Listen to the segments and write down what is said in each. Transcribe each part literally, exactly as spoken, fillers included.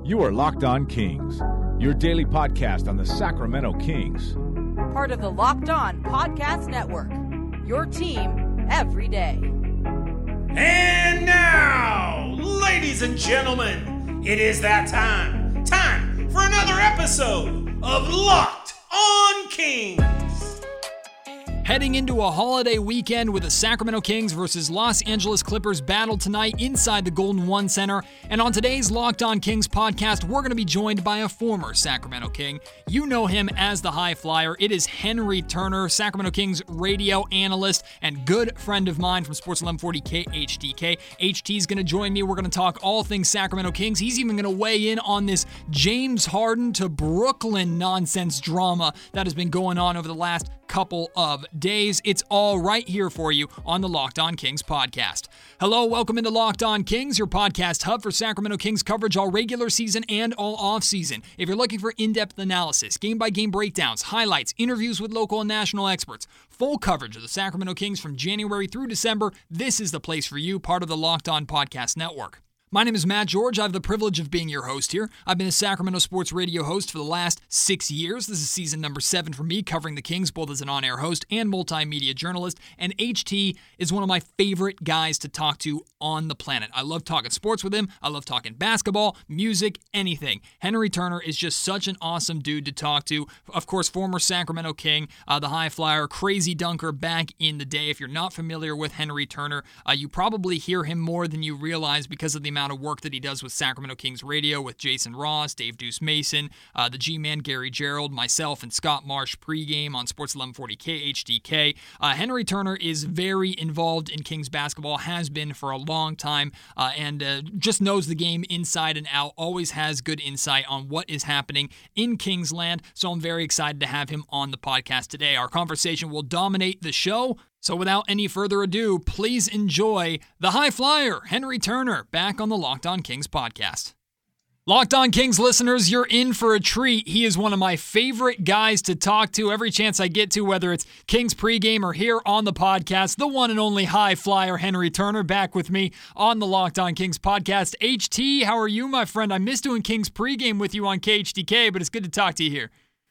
You are Locked On Kings, your daily podcast on the Sacramento Kings. Part of the Locked On Podcast Network, your team every day. And now, ladies and gentlemen, it is that time. Time for another episode of Locked On Kings. Heading into a holiday weekend with the Sacramento Kings versus Los Angeles Clippers battle tonight inside the Golden One Center. And on today's Locked On Kings podcast, we're going to be joined by a former Sacramento King. You know him as the High Flyer. It is Henry Turner, Sacramento Kings radio analyst and good friend of mine from Sports eleven forty K H T K. H T's going to join me. We're going to talk all things Sacramento Kings. He's even going to weigh in on this James Harden to Brooklyn nonsense drama that has been going on over the last couple of days. It's all right here for you on the Locked On Kings podcast. Hello, welcome into Locked On Kings, your podcast hub for Sacramento Kings coverage all regular season and all off season. If you're looking for in-depth analysis, game-by-game breakdowns, highlights, interviews with local and national experts, full coverage of the Sacramento Kings from January through December, this is the place for you, part of the Locked On Podcast Network. My name is Matt George. I have the privilege of being your host here. I've been a Sacramento sports radio host for the last six years. This is season number seven for me, covering the Kings, both as an on-air host and multimedia journalist. And H T is one of my favorite guys to talk to on the planet. I love talking sports with him. I love talking basketball, music, anything. Henry Turner is just such an awesome dude to talk to. Of course, former Sacramento King, uh, the High Flyer, crazy dunker back in the day. If you're not familiar with Henry Turner, uh, you probably hear him more than you realize because of the amount of work that he does with Sacramento Kings Radio, with Jason Ross, Dave Deuce Mason, uh, the G-Man Gary Gerald, myself, and Scott Marsh pregame on Sports eleven forty K H D K. Uh, Henry Turner is very involved in Kings basketball, has been for a long time, uh, and uh, just knows the game inside and out, always has good insight on what is happening in Kingsland, so I'm very excited to have him on the podcast today. Our conversation will dominate the show. So without any further ado, please enjoy the High Flyer, Henry Turner, back on the Locked On Kings podcast. Locked On Kings listeners, you're in for a treat. He is one of my favorite guys to talk to every chance I get to, whether it's Kings pregame or here on the podcast. The one and only High Flyer, Henry Turner, back with me on the Locked On Kings podcast. H T, how are you, my friend? I miss doing Kings pregame with you on K H D K, but it's good to talk to you here.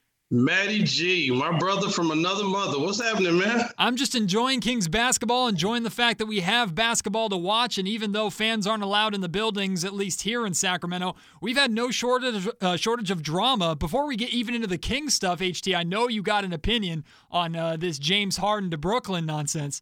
Matty G, my brother from another mother. What's happening, man? I'm just enjoying Kings basketball, enjoying the fact that we have basketball to watch, and even though fans aren't allowed in the buildings, at least here in Sacramento, we've had no shortage uh, shortage of drama. Before we get even into the Kings stuff, H T, I know you got an opinion on uh, this James Harden to Brooklyn nonsense.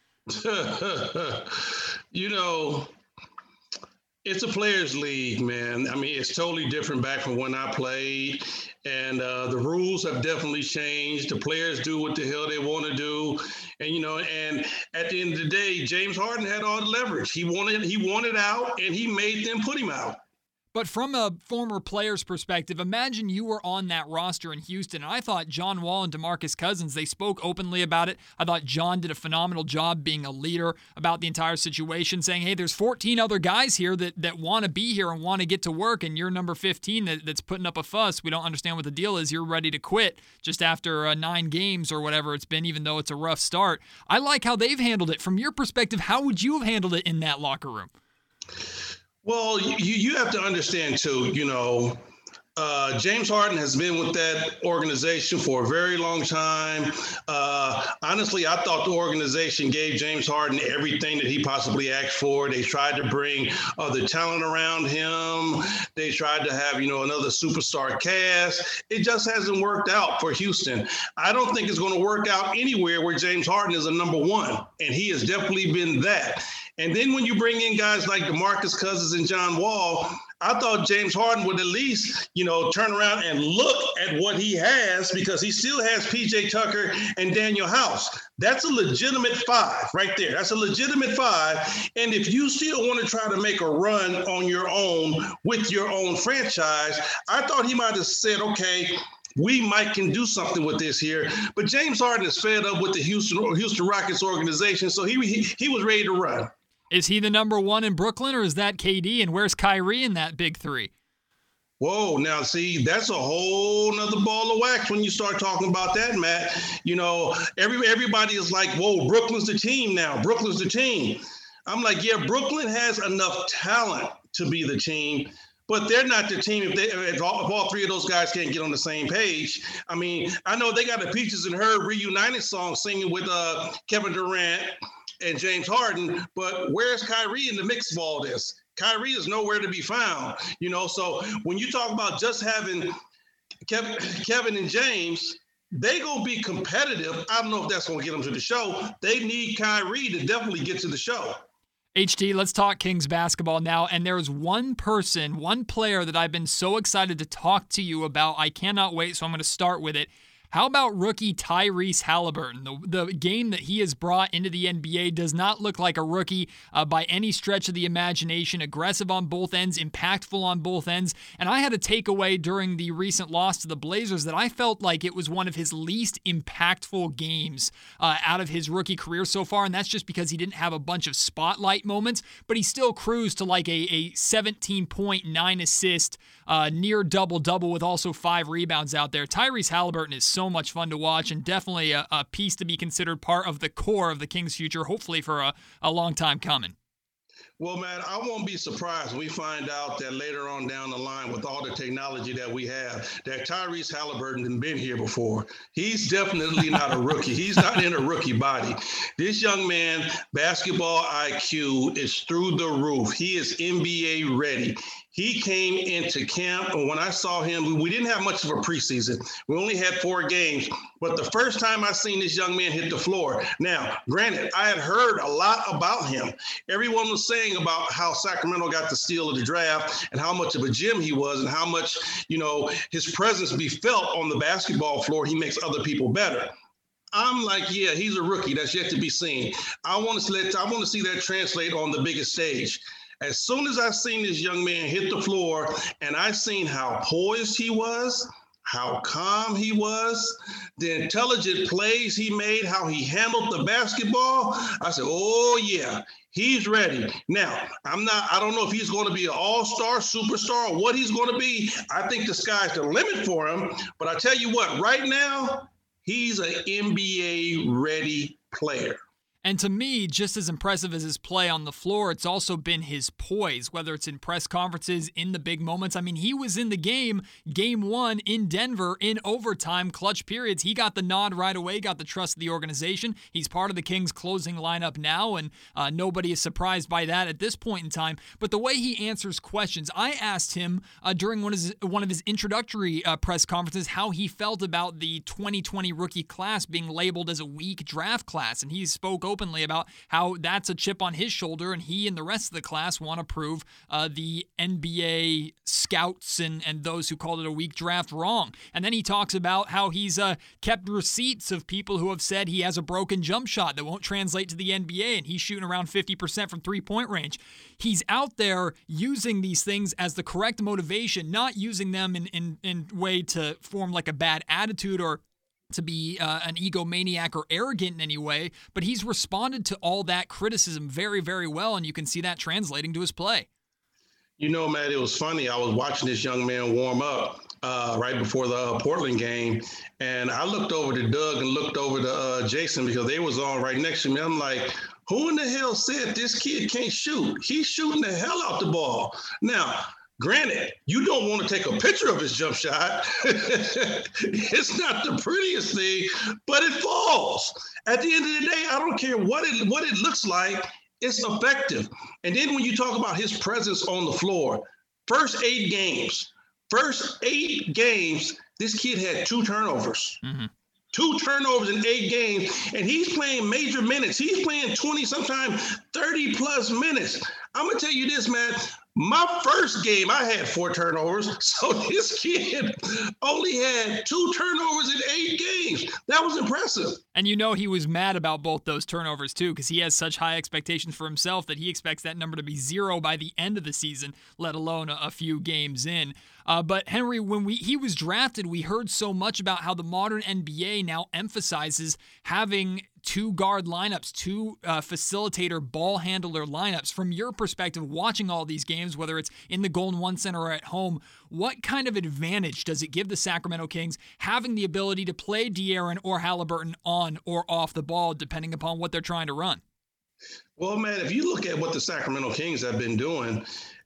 You know, it's a players' league, man. I mean, it's totally different back from when I played. And uh, the rules have definitely changed. The players do what the hell they want to do. And, you know, and at the end of the day, James Harden had all the leverage. He wanted, he wanted out, and he made them put him out. But from a former player's perspective, imagine you were on that roster in Houston, and I thought John Wall and DeMarcus Cousins, they spoke openly about it. I thought John did a phenomenal job being a leader about the entire situation, saying, hey, there's fourteen other guys here that, that want to be here and want to get to work, and you're number fifteen that, that's putting up a fuss. We don't understand what the deal is. You're ready to quit just after uh, nine games or whatever it's been, even though it's a rough start. I like how they've handled it. From your perspective, how would you have handled it in that locker room? Well, you, you have to understand, too, you know, uh, James Harden has been with that organization for a very long time. Uh, honestly, I thought the organization gave James Harden everything that he possibly asked for. They tried to bring other talent around him. They tried to have, you know, another superstar cast. It just hasn't worked out for Houston. I don't think it's going to work out anywhere where James Harden is a number one, and he has definitely been that. And then when you bring in guys like DeMarcus Cousins and John Wall, I thought James Harden would at least, you know, turn around and look at what he has, because he still has P J Tucker and Daniel House. That's a legitimate five right there. That's a legitimate five. And if you still want to try to make a run on your own with your own franchise, I thought he might have said, okay, we might can do something with this here. But James Harden is fed up with the Houston Houston Rockets organization, so he he, he was ready to run. Is he the number one in Brooklyn, or is that K D? And where's Kyrie in that big three? Whoa, now see, that's a whole nother ball of wax when you start talking about that, Matt. You know, every everybody is like, whoa, Brooklyn's the team now. Brooklyn's the team. I'm like, yeah, Brooklyn has enough talent to be the team, but they're not the team if, they, if, all, if all three of those guys can't get on the same page. I mean, I know they got a Peaches and Herb reunited song singing with uh, Kevin Durant and James Harden, but where's Kyrie in the mix of all this? Kyrie is nowhere to be found, you know. So when you talk about just having Kevin, Kevin and James, they gonna be competitive. I don't know if that's gonna get them to the show. They need Kyrie to definitely get to the show. H T, let's talk Kings basketball now. And there's one person, one player that I've been so excited to talk to you about. I cannot wait, so I'm going to start with it. How about rookie Tyrese Halliburton? The, the game that he has brought into the N B A does not look like a rookie uh, by any stretch of the imagination. Aggressive on both ends, impactful on both ends. And I had a takeaway during the recent loss to the Blazers that I felt like it was one of his least impactful games uh, out of his rookie career so far. And that's just because he didn't have a bunch of spotlight moments, but he still cruised to like a, a seventeen point nine assist, uh, near double-double with also five rebounds out there. Tyrese Halliburton is so So much fun to watch, and definitely a, a piece to be considered part of the core of the Kings' future, hopefully for a, a long time coming. Well, man, I won't be surprised when we find out that later on down the line, with all the technology that we have, that Tyrese Halliburton has been here before. He's definitely not a rookie. He's not in a rookie body. This young man, basketball I Q is through the roof. He is N B A ready. He came into camp, and when I saw him, we didn't have much of a preseason. We only had four games. But the first time I seen this young man hit the floor, now, granted, I had heard a lot about him. Everyone was saying about how Sacramento got the steal of the draft and how much of a gem he was and how much, you know, his presence be felt on the basketball floor. He makes other people better. I'm like, yeah, he's a rookie. That's yet to be seen. I want to let, I want to see that translate on the biggest stage. As soon as I seen this young man hit the floor and I seen how poised he was, how calm he was, the intelligent plays he made, how he handled the basketball, I said, oh yeah, he's ready. Now, I'm not, I don't know if he's going to be an all-star, superstar, or what he's going to be. I think the sky's the limit for him. But I tell you what, right now, he's an N B A ready player. And to me, just as impressive as his play on the floor, it's also been his poise, whether it's in press conferences, in the big moments. I mean, he was in the game, game one in Denver, in overtime, clutch periods. He got the nod right away, got the trust of the organization. He's part of the Kings' closing lineup now, and uh, nobody is surprised by that at this point in time. But the way he answers questions, I asked him uh, during one of his, one of his introductory uh, press conferences how he felt about the twenty twenty rookie class being labeled as a weak draft class, and he spoke openly about how that's a chip on his shoulder, and he and the rest of the class want to prove uh, the N B A scouts and, and those who called it a weak draft wrong. And then he talks about how he's uh, kept receipts of people who have said he has a broken jump shot that won't translate to the N B A, and he's shooting around fifty percent from three-point range. He's out there using these things as the correct motivation, not using them in, in, in way to form like a bad attitude or to be uh, an egomaniac or arrogant in any way, but he's responded to all that criticism very, very well, and you can see that translating to his play. You know, Matt, it was funny. I was watching this young man warm up uh, right before the uh, Portland game, and I looked over to Doug and looked over to uh, Jason because they was on right next to me. I'm like, who in the hell said this kid can't shoot? He's shooting the hell out the ball. Now, granted, you don't want to take a picture of his jump shot. It's not the prettiest thing, but it falls. At the end of the day, I don't care what it what it looks like. It's effective. And then when you talk about his presence on the floor, first eight games, first eight games, this kid had two turnovers. Mm-hmm. Two turnovers in eight games, and he's playing major minutes. He's playing twenty, sometimes thirty plus minutes. I'm going to tell you this, man. My first game, I had four turnovers. So this kid only had two turnovers in eight games. That was impressive. And you know he was mad about both those turnovers, too, because he has such high expectations for himself that he expects that number to be zero by the end of the season, let alone a, a few games in. Uh, but, Henry, when we he was drafted, we heard so much about how the modern N B A now emphasizes having two guard lineups, two uh, facilitator ball handler lineups. From your perspective, watching all these games, whether it's in the Golden One Center or at home, what kind of advantage does it give the Sacramento Kings having the ability to play De'Aaron or Halliburton on or off the ball, depending upon what they're trying to run? Well, man, if you look at what the Sacramento Kings have been doing,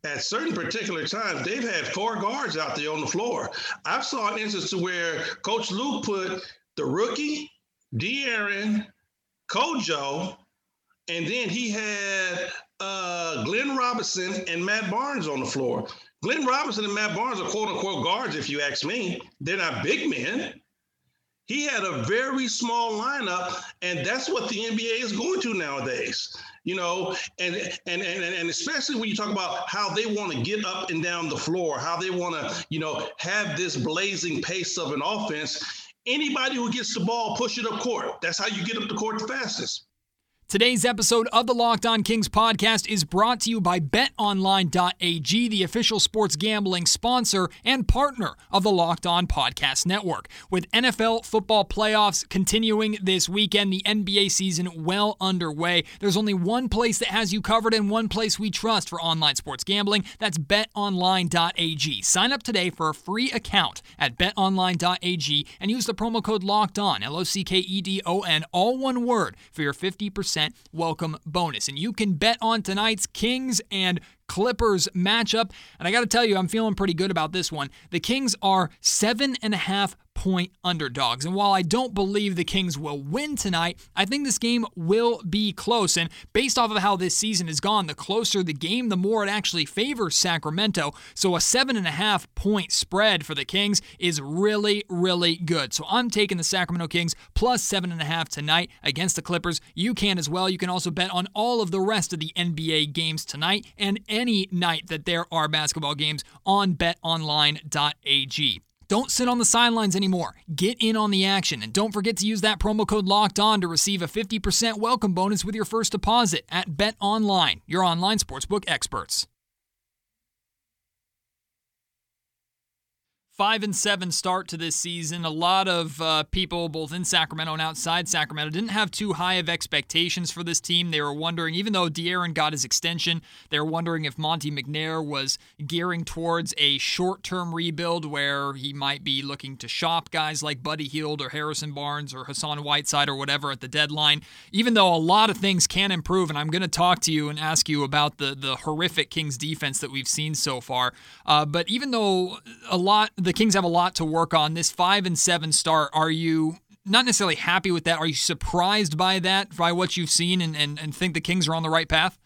at certain particular times, they've had four guards out there on the floor. I've saw an instance to where Coach Luke put the rookie, De'Aaron, Kojo, and then he had uh, Glenn Robinson and Matt Barnes on the floor. Glenn Robinson and Matt Barnes are quote-unquote guards, if you ask me. They're not big men. He had a very small lineup, and that's what the N B A is going to nowadays. You know, and and and and especially when you talk about how they want to get up and down the floor, how they want to, you know, have this blazing pace of an offense. Anybody who gets the ball, push it up court. That's how you get up the court the fastest. Today's episode of the Locked On Kings podcast is brought to you by bet online dot a g, the official sports gambling sponsor and partner of the Locked On Podcast Network. With N F L football playoffs continuing this weekend, the N B A season well underway, there's only one place that has you covered and one place we trust for online sports gambling. That's bet online dot a g. Sign up today for a free account at bet online dot a g and use the promo code LOCKEDON, L O C K E D O N, all one word, for your fifty percent welcome bonus. And you can bet on tonight's Kings and Clippers matchup. And I got to tell you, I'm feeling pretty good about this one. The Kings are seven and a half point underdogs. And while I don't believe the Kings will win tonight, I think this game will be close. And based off of how this season has gone, the closer the game, the more it actually favors Sacramento. So a seven and a half point spread for the Kings is really, really good. So I'm taking the Sacramento Kings plus seven and a half tonight against the Clippers. You can as well. You can also bet on all of the rest of the N B A games tonight and any night that there are basketball games on bet online dot a g. Don't sit on the sidelines anymore. Get in on the action. And don't forget to use that promo code LOCKEDON to receive a fifty percent welcome bonus with your first deposit at BetOnline, your online sportsbook experts. Five and seven start to this season. A lot of uh, people, both in Sacramento and outside Sacramento, didn't have too high of expectations for this team. They were wondering, even though De'Aaron got his extension, they were wondering if Monte McNair was gearing towards a short-term rebuild where he might be looking to shop guys like Buddy Hield or Harrison Barnes or Hassan Whiteside or whatever at the deadline. Even though a lot of things can improve, and I'm going to talk to you and ask you about the the horrific Kings defense that we've seen so far. Uh, but even though a lot. The Kings have a lot to work on. This five and seven start, are you not necessarily happy with that? Are you surprised by that, by what you've seen, and, and, and think the Kings are on the right path?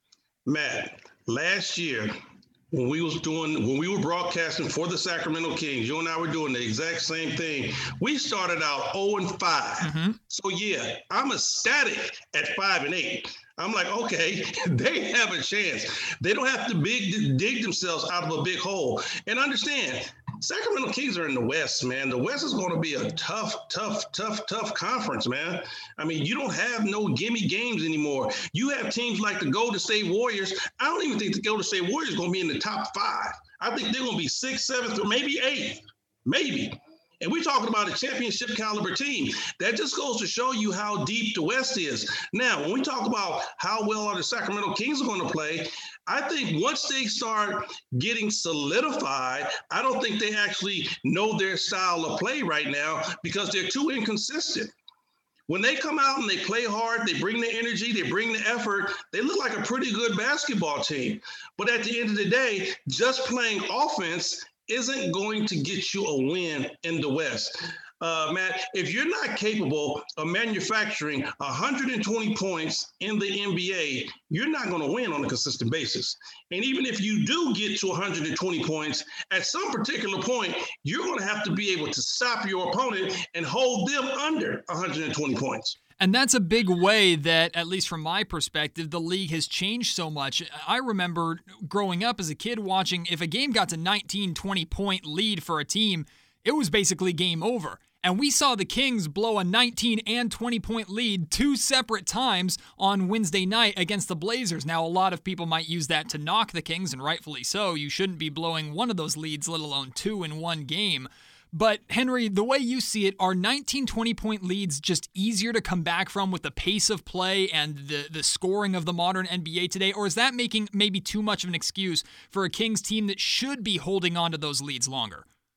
Matt, last year when we was doing when we were broadcasting for the Sacramento Kings, you and I were doing the exact same thing. We started out oh and five. Mm-hmm. So yeah, I'm ecstatic at five and eight. I'm like, okay, they have a chance. They don't have to big dig themselves out of a big hole. And understand, Sacramento Kings are in the West, man. The West is going to be a tough, tough, tough, tough conference, man. I mean, you don't have no gimme games anymore. You have teams like the Golden State Warriors. I don't even think the Golden State Warriors are going to be in the top five. I think they're going to be sixth, seventh, or maybe eighth, maybe. And we're talking about a championship caliber team. That just goes to show you how deep the West is. Now, when we talk about how well are the Sacramento Kings are going to play, I think once they start getting solidified, I don't think they actually know their style of play right now because they're too inconsistent. When they come out and they play hard, they bring the energy, they bring the effort, they look like a pretty good basketball team. But at the end of the day, just playing offense isn't going to get you a win in the West. Uh, Matt, if you're not capable of manufacturing one hundred twenty points in the N B A, you're not going to win on a consistent basis. And even if you do get to one hundred twenty points, at some particular point, you're going to have to be able to stop your opponent and hold them under one hundred twenty points. And that's a big way that, at least from my perspective, the league has changed so much. I remember growing up as a kid watching, if a game got to nineteen, twenty point lead for a team, it was basically game over. And we saw the Kings blow a nineteen and twenty point lead two separate times on Wednesday night against the Blazers. Now, a lot of people might use that to knock the Kings, and rightfully so. You shouldn't be blowing one of those leads, let alone two in one game. But, Henry, the way you see it, are nineteen, twenty point leads just easier to come back from with the pace of play and the, the scoring of the modern N B A today? Or is that making maybe too much of an excuse for a Kings team that should be holding on to those leads longer?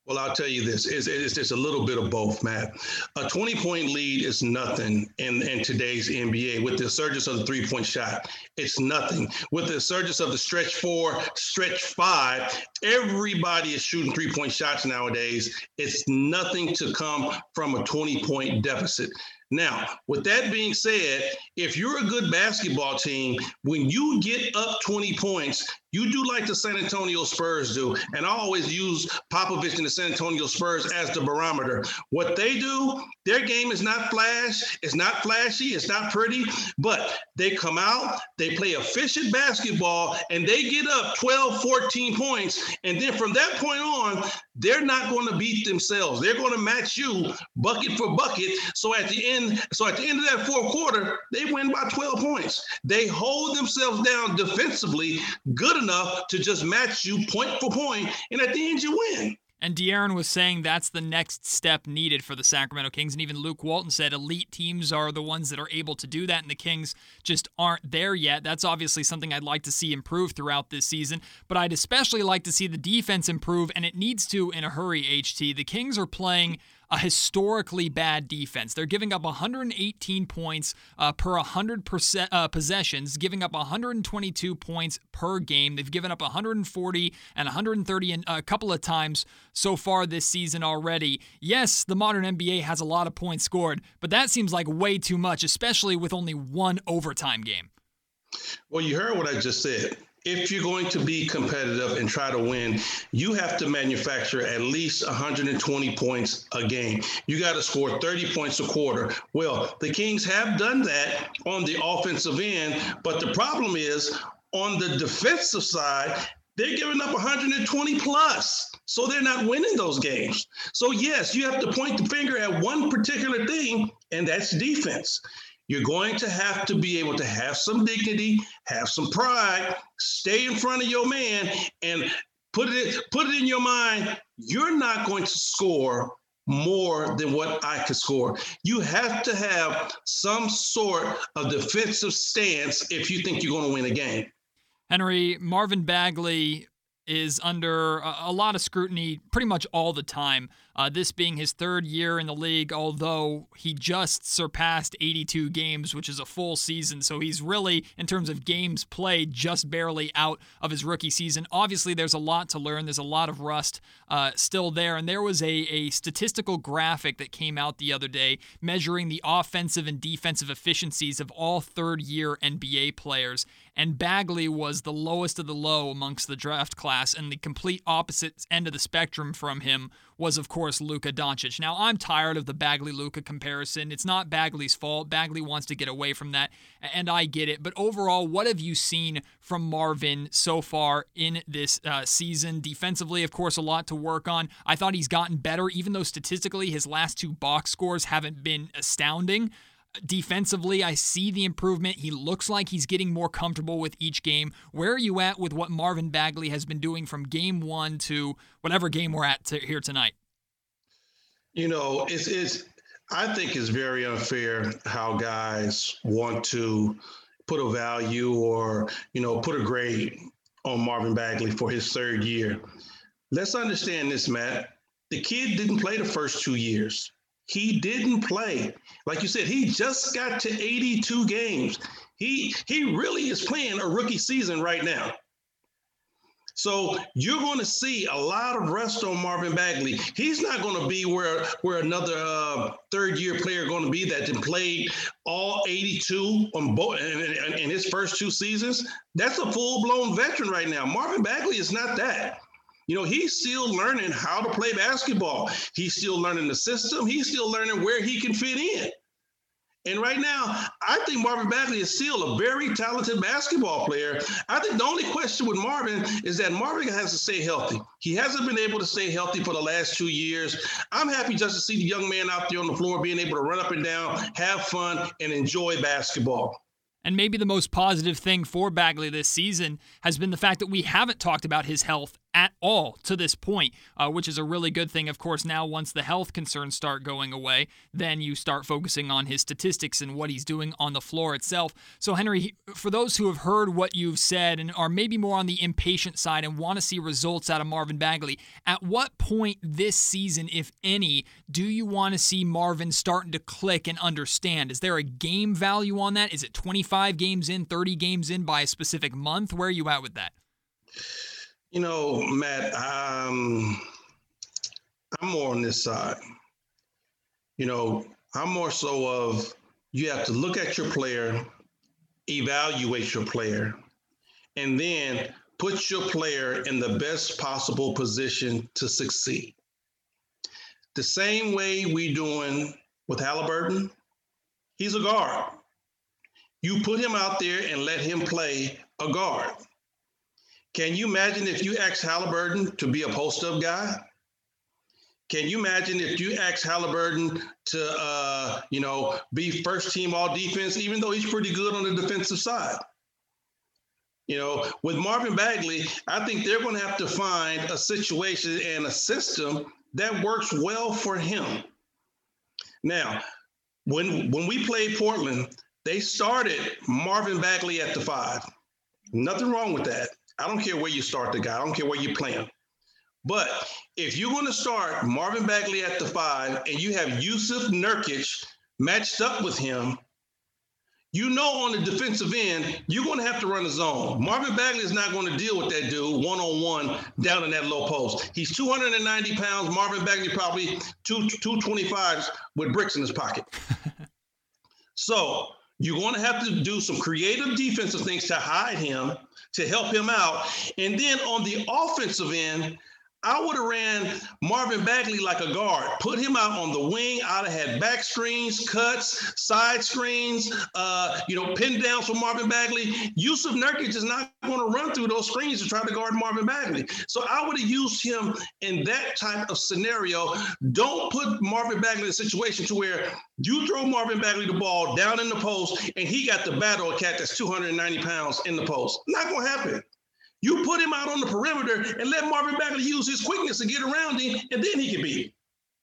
Well, I'll tell you this, it's, it's just a little bit of both, Matt. A twenty-point lead is nothing in, in today's N B A. With the resurgence of the three-point shot, it's nothing. With the resurgence of the stretch four, stretch five, everybody is shooting three-point shots nowadays. It's nothing to come from a twenty-point deficit. Now, with that being said, if you're a good basketball team, when you get up twenty points, you do like the San Antonio Spurs do. And I always use Popovich and the San Antonio Spurs as the barometer. What they do, their game is not flash, it's not flashy, it's not pretty, but they come out, they play efficient basketball, and they get up twelve, fourteen points. And then from that point on, they're not going to beat themselves. They're going to match you bucket for bucket. So at the end, so at the end of that fourth quarter, they win by twelve points. They hold themselves down defensively good enough to just match you point for point, and at the end you win. And De'Aaron was saying that's the next step needed for the Sacramento Kings. And even Luke Walton said elite teams are the ones that are able to do that, and the Kings just aren't there yet. That's obviously something I'd like to see improve throughout this season. But I'd especially like to see the defense improve, and it needs to in a hurry, H T. The Kings are playing a historically bad defense. They're giving up one hundred eighteen points uh, per one hundred percent, uh, possessions, giving up one hundred twenty-two points per game. They've given up one hundred forty and one hundred thirty in, uh, a couple of times so far this season already. Yes, the modern N B A has a lot of points scored, but that seems like way too much, especially with only one overtime game. Well, you heard what I just said. If you're going to be competitive and try to win, you have to manufacture at least one hundred twenty points a game. You got to score thirty points a quarter. Well, the Kings have done that on the offensive end, but the problem is on the defensive side, they're giving up one hundred twenty plus. So they're not winning those games. So yes, you have to point the finger at one particular thing, and that's defense. You're going to have to be able to have some dignity, have some pride, stay in front of your man, and put it put it in your mind, you're not going to score more than what I could score. You have to have some sort of defensive stance if you think you're going to win a game. Henry, Marvin Bagley is under a, a lot of scrutiny pretty much all the time. Uh, this being his third year in the league, although he just surpassed eighty-two games, which is a full season. So he's really, in terms of games played, just barely out of his rookie season. Obviously, there's a lot to learn. There's a lot of rust uh, still there. And there was a, a statistical graphic that came out the other day measuring the offensive and defensive efficiencies of all third-year N B A players. And Bagley was the lowest of the low amongst the draft class, and the complete opposite end of the spectrum from him was, of course, Luka Doncic. Now, I'm tired of the Bagley-Luka comparison. It's not Bagley's fault. Bagley wants to get away from that, and I get it. But overall, what have you seen from Marvin so far in this uh, season? Defensively, of course, a lot to work on. I thought he's gotten better, even though statistically his last two box scores haven't been astounding. Defensively, I see the improvement. He looks like he's getting more comfortable with each game. Where are you at with what Marvin Bagley has been doing from game one to whatever game we're at to here tonight? You know, it's, it's, I think it's very unfair how guys want to put a value or, you know, put a grade on Marvin Bagley for his third year. Let's understand this, Matt. The kid didn't play the first two years. He didn't play. Like you said, he just got to eighty-two games. He he really is playing a rookie season right now. So you're going to see a lot of rust on Marvin Bagley. He's not going to be where, where another uh, third-year player going to be that played all eighty-two on both in, in, in his first two seasons. That's a full-blown veteran right now. Marvin Bagley is not that. You know, he's still learning how to play basketball. He's still learning the system. He's still learning where he can fit in. And right now, I think Marvin Bagley is still a very talented basketball player. I think the only question with Marvin is that Marvin has to stay healthy. He hasn't been able to stay healthy for the last two years. I'm happy just to see the young man out there on the floor being able to run up and down, have fun, and enjoy basketball. And maybe the most positive thing for Bagley this season has been the fact that we haven't talked about his health at all to this point, uh, which is a really good thing. Of course, now once the health concerns start going away, then you start focusing on his statistics and what he's doing on the floor itself. So, Henry, for those who have heard what you've said and are maybe more on the impatient side and want to see results out of Marvin Bagley, at what point this season, if any, do you want to see Marvin starting to click and understand? Is there a game value on that? Is it twenty-five games in, thirty games in by a specific month? Where are you at with that? You know, Matt, um, I'm more on this side. You know, I'm more so of you have to look at your player, evaluate your player, and then put your player in the best possible position to succeed. The same way we doing with Halliburton, he's a guard. You put him out there and let him play a guard. Can you imagine if you asked Halliburton to be a post-up guy? Can you imagine if you asked Halliburton to, uh, you know, be first team all defense, even though he's pretty good on the defensive side? You know, with Marvin Bagley, I think they're going to have to find a situation and a system that works well for him. Now, when when we played Portland, they started Marvin Bagley at the five. Nothing wrong with that. I don't care where you start the guy. I don't care where you play him. But if you're going to start Marvin Bagley at the five and you have Jusuf Nurkic matched up with him, you know on the defensive end, you're going to have to run a zone. Marvin Bagley is not going to deal with that dude one-on-one down in that low post. He's two hundred ninety pounds. Marvin Bagley probably two, two twenty-fives with bricks in his pocket. So you're going to have to do some creative defensive things to hide him, to help him out. And then on the offensive end, I would have ran Marvin Bagley like a guard, put him out on the wing. I'd have had back screens, cuts, side screens, uh, you know, pin downs for Marvin Bagley. Jusuf Nurkic is not going to run through those screens to try to guard Marvin Bagley. So I would have used him in that type of scenario. Don't put Marvin Bagley in a situation to where you throw Marvin Bagley the ball down in the post and he got to battle a cat that's two hundred ninety pounds in the post. Not going to happen. You put him out on the perimeter and let Marvin Bagley use his quickness to get around him, and then he can beat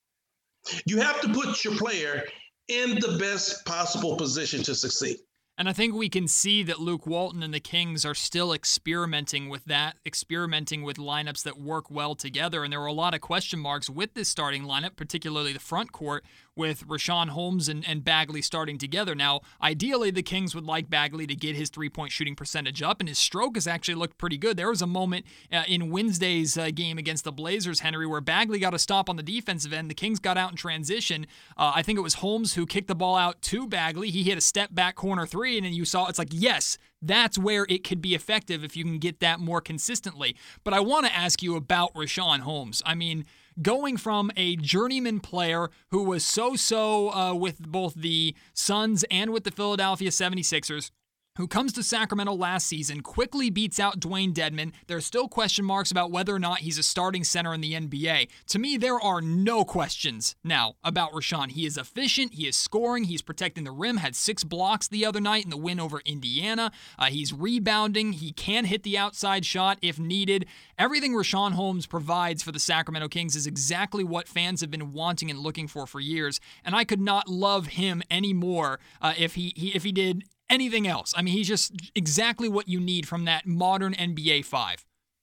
him. You have to put your player in the best possible position to succeed. And I think we can see that Luke Walton and the Kings are still experimenting with that, experimenting with lineups that work well together. And there were a lot of question marks with this starting lineup, particularly the front court, with Richaun Holmes and, and Bagley starting together. Now, ideally, the Kings would like Bagley to get his three-point shooting percentage up, and his stroke has actually looked pretty good. There was a moment uh, in Wednesday's uh, game against the Blazers, Henry, where Bagley got a stop on the defensive end. The Kings got out in transition. Uh, I think it was Holmes who kicked the ball out to Bagley. He hit a step-back corner three, and then you saw it's like, yes, that's where it could be effective if you can get that more consistently. But I want to ask you about Richaun Holmes. I mean, going from a journeyman player who was so-so uh, with both the Suns and with the Philadelphia seventy-sixers, who comes to Sacramento last season, quickly beats out Dwayne Dedmon. There are still question marks about whether or not he's a starting center in the N B A. To me, there are no questions now about Richaun. He is efficient. He is scoring. He's protecting the rim. Had six blocks the other night in the win over Indiana. Uh, he's rebounding. He can hit the outside shot if needed. Everything Richaun Holmes provides for the Sacramento Kings is exactly what fans have been wanting and looking for for years. And I could not love him anymore uh, if he, he if he did anything else. I mean, he's just exactly what you need from that modern N B A five.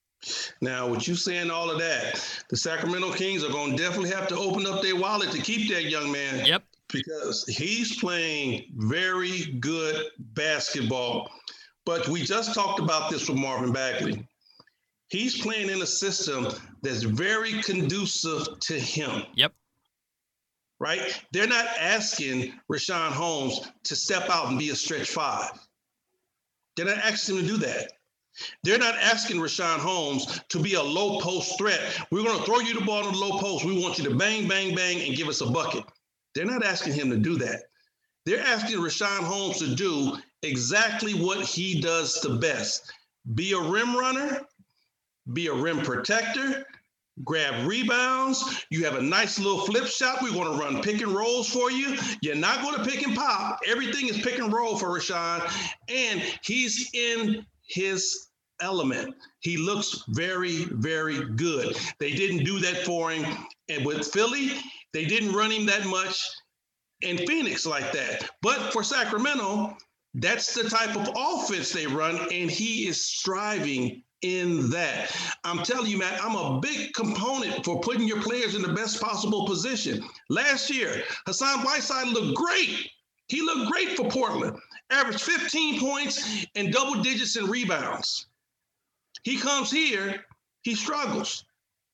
Now, with you saying all of that, the Sacramento Kings are going to definitely have to open up their wallet to keep that young man. Yep. Because he's playing very good basketball. But we just talked about this with Marvin Bagley. He's playing in a system that's very conducive to him. Yep. Right? They're not asking Richaun Holmes to step out and be a stretch five. They're not asking him to do that. They're not asking Richaun Holmes to be a low post threat. We're going to throw you the ball in the low post. We want you to bang, bang, bang, and give us a bucket. They're not asking him to do that. They're asking Richaun Holmes to do exactly what he does the best. Be a rim runner, be a rim protector, grab rebounds. You have a nice little flip shot. We're going to run pick and rolls for you. You're not going to pick and pop. Everything is pick and roll for Richaun. And he's in his element. He looks very, very good. They didn't do that for him. And with Philly, they didn't run him that much. In Phoenix like that. But for Sacramento, that's the type of offense they run, and he is striving in that. I'm telling you, Matt, I'm a big component for putting your players in the best possible position. Last year, Hassan Whiteside looked great. He looked great for Portland. Averaged fifteen points and double digits in rebounds. He comes here, he struggles.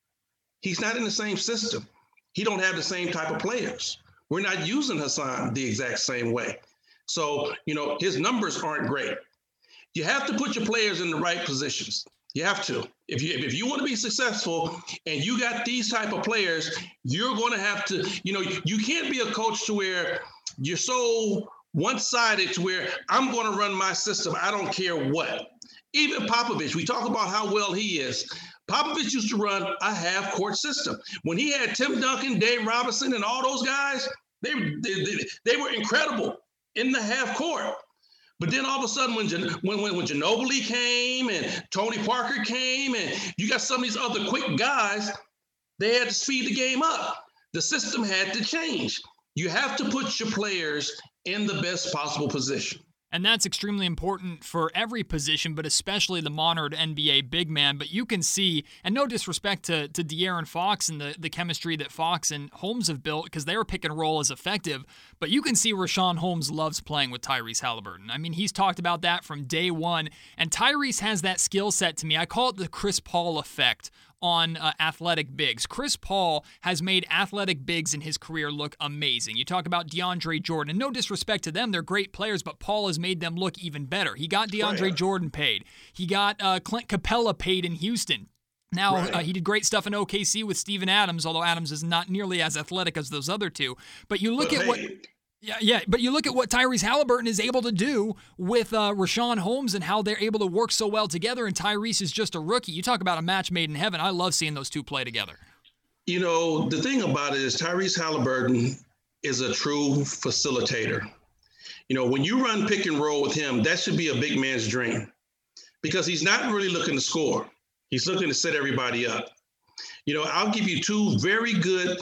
He's not in the same system. He don't have the same type of players. We're not using Hassan the exact same way. So, you know, his numbers aren't great. You have to put your players in the right positions. You have to. If you if you want to be successful and you got these type of players, you're going to have to, you know, you can't be a coach to where you're so one-sided to where I'm going to run my system. I don't care what. Even Popovich, we talk about how well he is. Popovich used to run a half-court system. When he had Tim Duncan, Dave Robinson, and all those guys, they, they, they, they were incredible in the half court. But then all of a sudden, when when when, when Ginobili came and Tony Parker came, and you got some of these other quick guys, they had to speed the game up. The system had to change. You have to put your players in the best possible position. And that's extremely important for every position, but especially the modern N B A big man. But you can see, and no disrespect to, to De'Aaron Fox and the, the chemistry that Fox and Holmes have built, because their pick and roll is effective, but you can see Richaun Holmes loves playing with Tyrese Halliburton. I mean, he's talked about that from day one, and Tyrese has that skill set to me. I call it the Chris Paul effect on uh, athletic bigs. Chris Paul has made athletic bigs in his career look amazing. You talk about DeAndre Jordan, and no disrespect to them, they're great players, but Paul has made them look even better. He got DeAndre right. Jordan paid. He got uh, Clint Capella paid in Houston. Now, right. uh, he did great stuff in O K C with Steven Adams, although Adams is not nearly as athletic as those other two. But you look but at hey. what... Yeah, yeah, but you look at what Tyrese Halliburton is able to do with uh, Richaun Holmes and how they're able to work so well together, and Tyrese is just a rookie. You talk about a match made in heaven. I love seeing those two play together. You know, the thing about it is Tyrese Halliburton is a true facilitator. You know, when you run pick and roll with him, that should be a big man's dream because he's not really looking to score. He's looking to set everybody up. You know, I'll give you two very good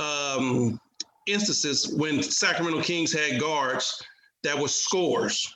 um, – instances when Sacramento Kings had guards that were scorers.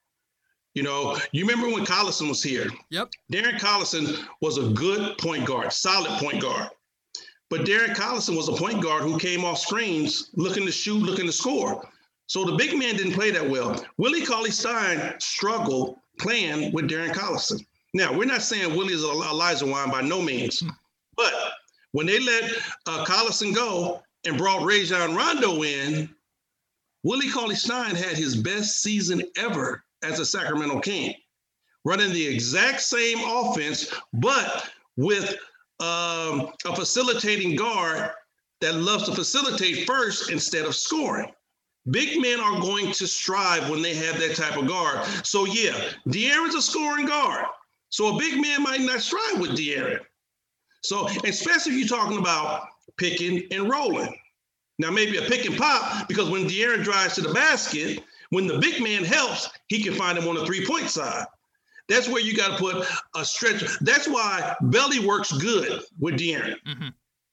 You know, you remember when Collison was here? Yep. Darren Collison was a good point guard, solid point guard. But Darren Collison was a point guard who came off screens looking to shoot, looking to score. So the big man didn't play that well. Willie Cauley-Stein struggled playing with Darren Collison. Now, we're not saying Willie is a Elijah Wan by no means. But when they let uh, Collison go, and brought Rajon Rondo in, Willie Cauley-Stein had his best season ever as a Sacramento King, running the exact same offense, but with um, a facilitating guard that loves to facilitate first instead of scoring. Big men are going to strive when they have that type of guard. So yeah, De'Aaron's a scoring guard. So a big man might not strive with De'Aaron. So especially if you're talking about picking and rolling. Now, maybe a pick and pop, because when De'Aaron drives to the basket, when the big man helps, he can find him on the three-point side. That's where you got to put a stretch. That's why Belly works good with De'Aaron. Mm-hmm.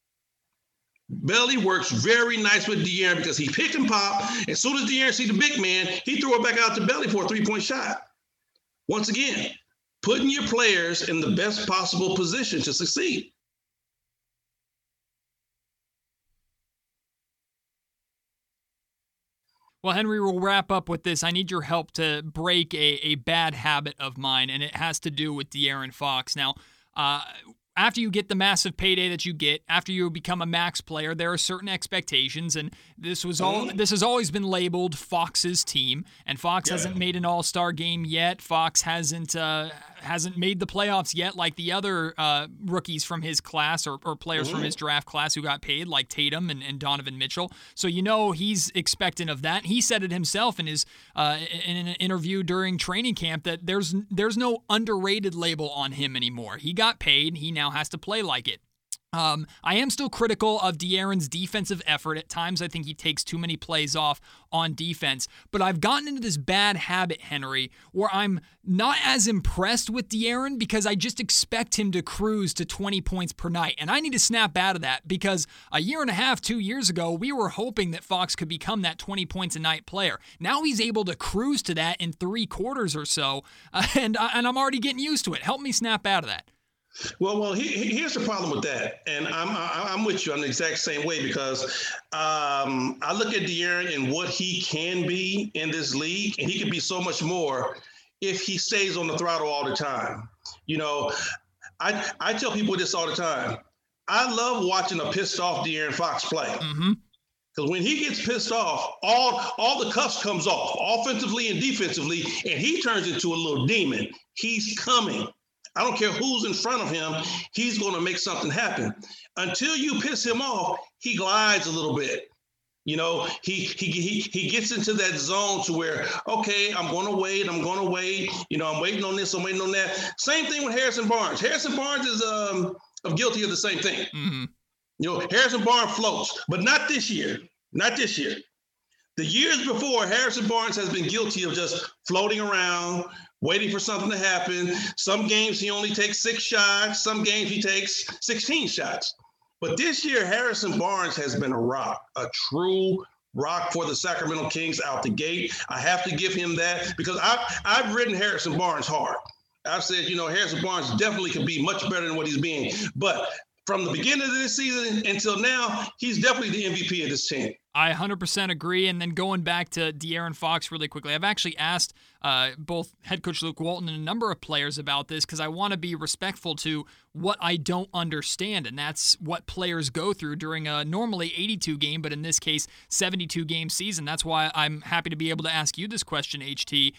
Belly works very nice with De'Aaron because he pick and pop. As soon as De'Aaron sees the big man, he throw it back out to Belly for a three-point shot. Once again, putting your players in the best possible position to succeed. Well, Henry, we'll wrap up with this. I need your help to break a, a bad habit of mine, and it has to do with De'Aaron Fox. Now, uh, after you get the massive payday that you get, after you become a max player, there are certain expectations, and this was all. This has always been labeled Fox's team, and Fox yeah. hasn't made an All-Star game yet. Fox hasn't uh, hasn't made the playoffs yet, like the other uh, rookies from his class or, or players mm-hmm. from his draft class who got paid, like Tatum and, and Donovan Mitchell. So you know he's expectant of that. He said it himself in his uh, in an interview during training camp that there's there's no underrated label on him anymore. He got paid. He now has to play like it. Um, I am still critical of De'Aaron's defensive effort. At times, I think he takes too many plays off on defense. But I've gotten into this bad habit, Henry, where I'm not as impressed with De'Aaron because I just expect him to cruise to twenty points per night. And I need to snap out of that because a year and a half, two years ago, we were hoping that Fox could become that twenty points a night player. Now he's able to cruise to that in three quarters or so, uh, and, uh, and I'm already getting used to it. Help me snap out of that. Well, well, he, he, here's the problem with that, and I'm I, I'm with you. I'm the exact same way because um, I look at De'Aaron and what he can be in this league, and he can be so much more if he stays on the throttle all the time. You know, I I tell people this all the time. I love watching a pissed off De'Aaron Fox play. Mm-hmm. Because when he gets pissed off, all all the cuffs comes off, offensively and defensively, and he turns into a little demon. He's coming. I don't care who's in front of him. He's going to make something happen. Until you piss him off, he glides a little bit. You know, he he he he gets into that zone to where, okay, I'm going to wait. I'm going to wait. You know, I'm waiting on this. I'm waiting on that. Same thing with Harrison Barnes. Harrison Barnes is um guilty of the same thing. Mm-hmm. You know, Harrison Barnes floats, but not this year. Not this year. The years before, Harrison Barnes has been guilty of just floating around, waiting for something to happen. Some games he only takes six shots. Some games he takes sixteen shots. But this year, Harrison Barnes has been a rock, a true rock for the Sacramento Kings out the gate. I have to give him that because I've, I've ridden Harrison Barnes hard. I've said, you know, Harrison Barnes definitely could be much better than what he's being. But from the beginning of this season until now, he's definitely the M V P of this team. I one hundred percent agree. And then going back to De'Aaron Fox really quickly, I've actually asked uh, both head coach Luke Walton and a number of players about this because I want to be respectful to what I don't understand, and that's what players go through during a normally eighty-two game, but in this case, seventy-two game season. That's why I'm happy to be able to ask you this question, H T.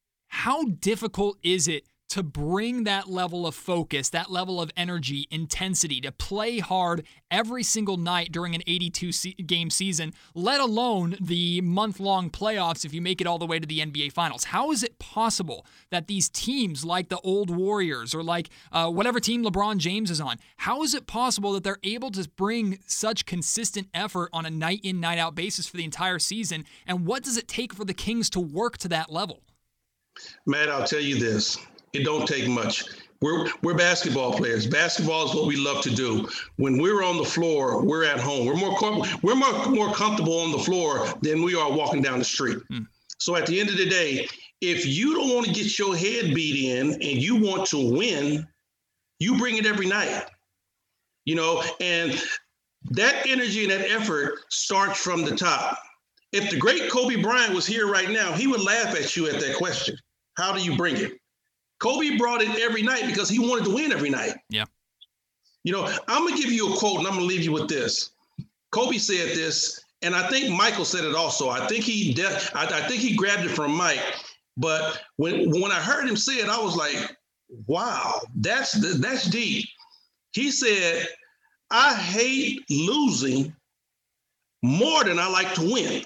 How difficult is it to bring that level of focus, that level of energy, intensity, to play hard every single night during an eighty-two game season, let alone the month-long playoffs if you make it all the way to the N B A Finals? How is it possible that these teams like the old Warriors or like uh, whatever team LeBron James is on, how is it possible that they're able to bring such consistent effort on a night-in, night-out basis for the entire season? And what does it take for the Kings to work to that level? Matt, I'll tell you this. It don't take much. We're we're basketball players. Basketball is what we love to do. When we're on the floor, we're at home. We're more we're more, more comfortable on the floor than we are walking down the street. Mm. So at the end of the day, if you don't want to get your head beat in and you want to win, you bring it every night. You know, and that energy and that effort starts from the top. If the great Kobe Bryant was here right now, he would laugh at you at that question. How do you bring it? Kobe brought it every night because he wanted to win every night. Yeah. You know, I'm going to give you a quote and I'm going to leave you with this. Kobe said this, and I think Michael said it also. I think he de- I, I think he grabbed it from Mike. But when when I heard him say it, I was like, wow, that's that's deep. He said, I hate losing more than I like to win.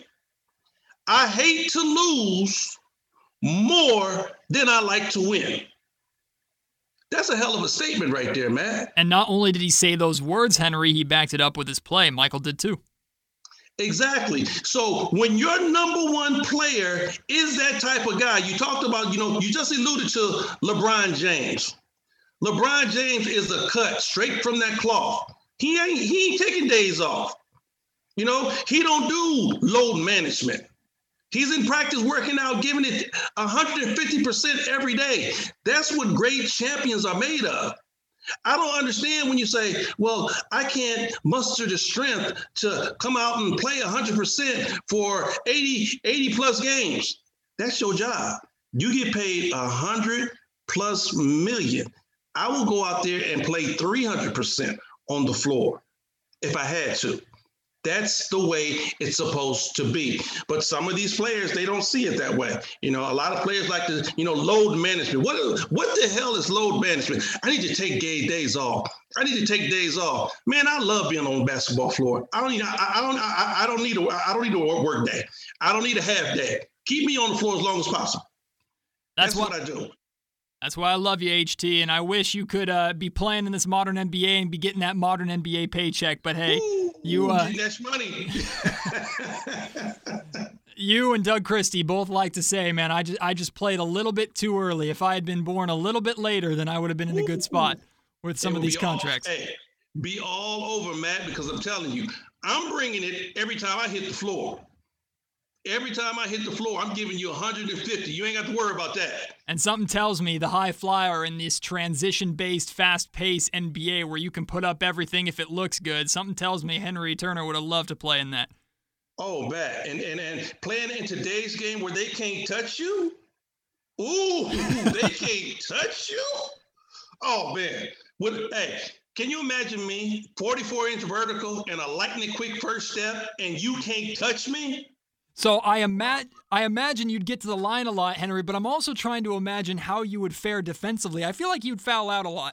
I hate to lose more than I like to win. That's a hell of a statement right there, man. And not only did he say those words, Henry, he backed it up with his play. Michael did too. Exactly. So when your number one player is that type of guy, you talked about, you know, you just alluded to LeBron James. LeBron James is a cut straight from that cloth. He ain't he ain't taking days off. You know, he don't do load management. He's in practice working out, giving it one hundred fifty percent every day. That's what great champions are made of. I don't understand when you say, well, I can't muster the strength to come out and play one hundred percent for eighty, eighty plus games. That's your job. You get paid one hundred plus million. I will go out there and play three hundred percent on the floor if I had to. That's the way it's supposed to be. But some of these players, they don't see it that way. You know, a lot of players like to, you know, load management. What, what the hell is load management? I need to take gay days off. I need to take days off. Man, I love being on the basketball floor. I don't need, I, I don't, I, I don't need a, I don't need a work day. I don't need a half day. Keep me on the floor as long as possible. That's, That's what, what I do. That's why I love you, H T, and I wish you could uh, be playing in this modern N B A and be getting that modern N B A paycheck. But hey, Ooh, you uh, that's money. You and Doug Christie both like to say, man, I just I just played a little bit too early. If I had been born a little bit later, then I would have been in a good spot with some of these contracts. All, hey, be all over, Matt, because I'm telling you, I'm bringing it every time I hit the floor. Every time I hit the floor, I'm giving you one hundred fifty. You ain't got to worry about that. And something tells me the high flyer in this transition-based, fast-paced N B A where you can put up everything if it looks good, something tells me Henry Turner would have loved to play in that. Oh, bad. And, and and playing in today's game where they can't touch you? Ooh, they can't touch you? Oh, man. What, hey, can you imagine me, forty-four inch vertical and a lightning quick first step, and you can't touch me? So I, ima- I imagine you'd get to the line a lot, Henry, but I'm also trying to imagine how you would fare defensively. I feel like you'd foul out a lot.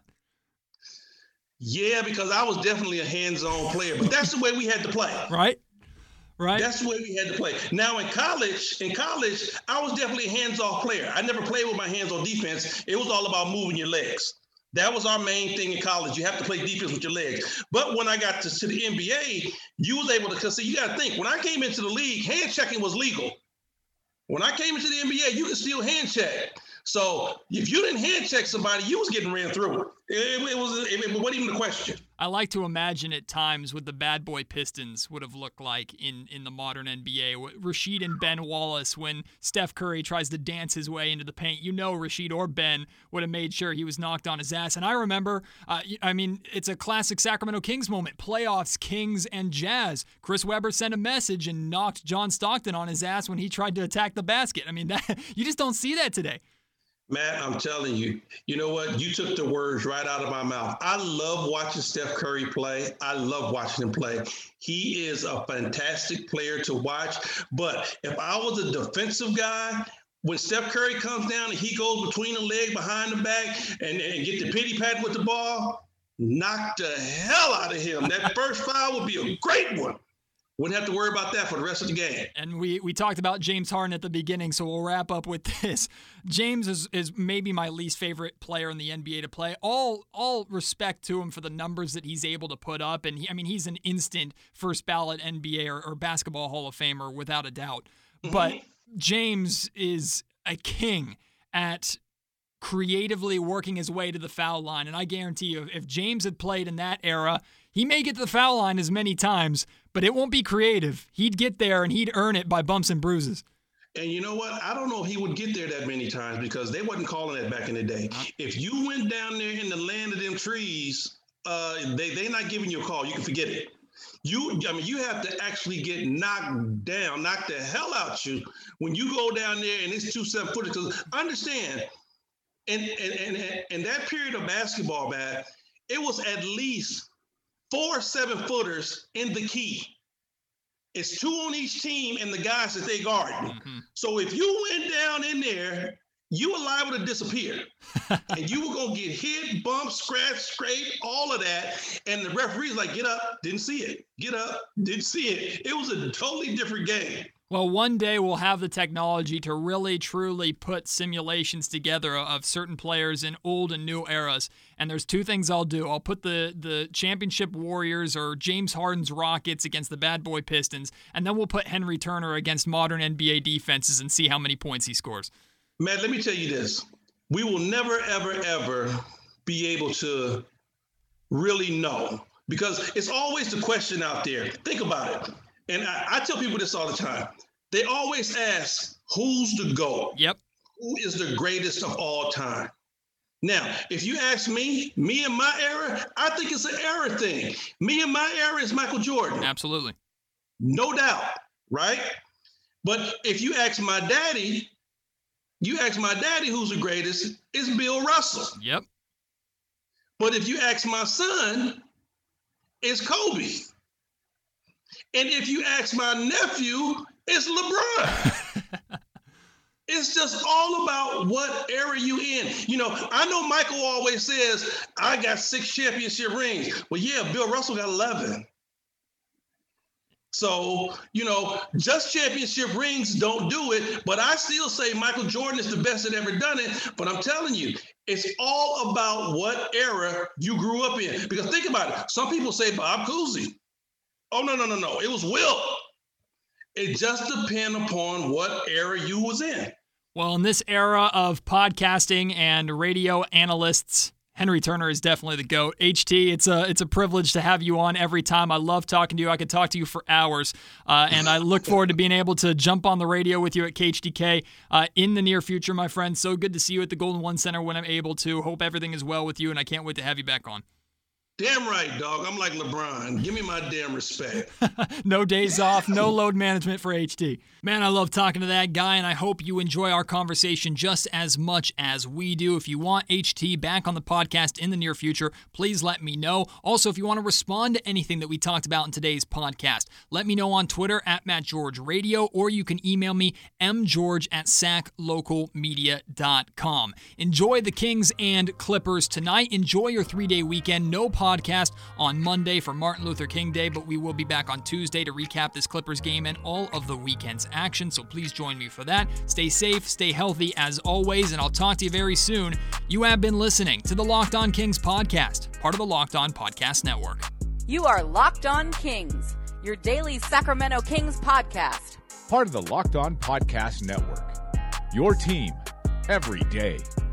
Yeah, because I was definitely a hands-on player, but that's the way we had to play. Right? Right. That's the way we had to play. Now in college, in college, I was definitely a hands-off player. I never played with my hands on defense. It was all about moving your legs. That was our main thing in college. You have to play defense with your legs. But when I got to, to the N B A, you was able to, because see, you got to think, when I came into the league, hand checking was legal. When I came into the N B A, you could still hand check. So if you didn't hand check somebody, you was getting ran through. It, it, it, was, it, it wasn't even a question. I like to imagine at times what the bad boy Pistons would have looked like in, in the modern N B A. Rasheed and Ben Wallace, when Steph Curry tries to dance his way into the paint, you know Rasheed or Ben would have made sure he was knocked on his ass. And I remember, uh, I mean, it's a classic Sacramento Kings moment. Playoffs, Kings and Jazz. Chris Webber sent a message and knocked John Stockton on his ass when he tried to attack the basket. I mean, that you just don't see that today. Matt, I'm telling you, you know what? You took the words right out of my mouth. I love watching Steph Curry play. I love watching him play. He is a fantastic player to watch. But if I was a defensive guy, when Steph Curry comes down and he goes between the leg, behind the back, and, and get the pity pat with the ball, knock the hell out of him. That first foul would be a great one. Wouldn't have to worry about that for the rest of the game. And we, we talked about James Harden at the beginning, so we'll wrap up with this. James is, is maybe my least favorite player in the N B A to play. All all respect to him for the numbers that he's able to put up. And he, I mean, he's an instant first ballot N B A or, or basketball Hall of Famer without a doubt. Mm-hmm. But James is a king at creatively working his way to the foul line. And I guarantee you, if James had played in that era, he may get to the foul line as many times, but it won't be creative. He'd get there and he'd earn it by bumps and bruises. And you know what? I don't know if he would get there that many times because they wasn't calling that back in the day. If you went down there in the land of them trees, uh, they they not giving you a call. You can forget it. You, I mean, you have to actually get knocked down, knock the hell out you when you go down there and it's two seven footers. Because understand, and and and and that period of basketball, man, it was at least four seven footers in the key. It's two on each team and the guys that they guard. Mm-hmm. So if you went down in there, you were liable to disappear. And you were going to get hit, bump, scratch, scrape, all of that. And the referee's like, get up, didn't see it. Get up, didn't see it. It was a totally different game. Well, one day we'll have the technology to really, truly put simulations together of certain players in old and new eras. And there's two things I'll do. I'll put the, the championship Warriors or James Harden's Rockets against the bad boy Pistons, and then we'll put Henry Turner against modern N B A defenses and see how many points he scores. Matt, let me tell you this. We will never, ever, ever be able to really know because it's always the question out there. Think about it. And I, I tell people this all the time. They always ask, who's the GOAT? Yep. Who is the greatest of all time? Now, if you ask me, me and my era, I think it's an era thing. Me and my era is Michael Jordan. Absolutely. No doubt, right? But if you ask my daddy, you ask my daddy who's the greatest, it's Bill Russell. Yep. But if you ask my son, it's Kobe. And if you ask my nephew, it's LeBron. It's just all about what era you in. You know, I know Michael always says, I got six championship rings. Well, yeah, Bill Russell got eleven. So, you know, just championship rings don't do it, but I still say Michael Jordan is the best that ever done it. But I'm telling you, it's all about what era you grew up in. Because think about it. Some people say Bob Cousy. Oh, no, no, no, no. It was Wilt. It just depends upon what era you was in. Well, in this era of podcasting and radio analysts, Henry Turner is definitely the GOAT. H T, it's a it's a privilege to have you on every time. I love talking to you. I could talk to you for hours, uh, and I look forward to being able to jump on the radio with you at K H D K uh, in the near future, my friend. So good to see you at the Golden One Center when I'm able to. Hope everything is well with you, and I can't wait to have you back on. Damn right, dog. I'm like LeBron. Give me my damn respect. No days off, no load management for H T. Man, I love talking to that guy, and I hope you enjoy our conversation just as much as we do. If you want H T back on the podcast in the near future, please let me know. Also, if you want to respond to anything that we talked about in today's podcast, let me know on Twitter at Matt George Radio, or you can email me mgeorge at sac local media dot com. Enjoy the Kings and Clippers tonight. Enjoy your three-day weekend. No podcast on Monday for Martin Luther King Day, but we will be back on Tuesday to recap this Clippers game and all of the weekend's action, so please join me for that. Stay safe, stay healthy as always, and I'll talk to you very soon. You have been listening to the Locked On Kings podcast, part of the Locked On Podcast Network. You are Locked On Kings, your daily Sacramento Kings podcast. Part of the Locked On Podcast Network. Your team every day.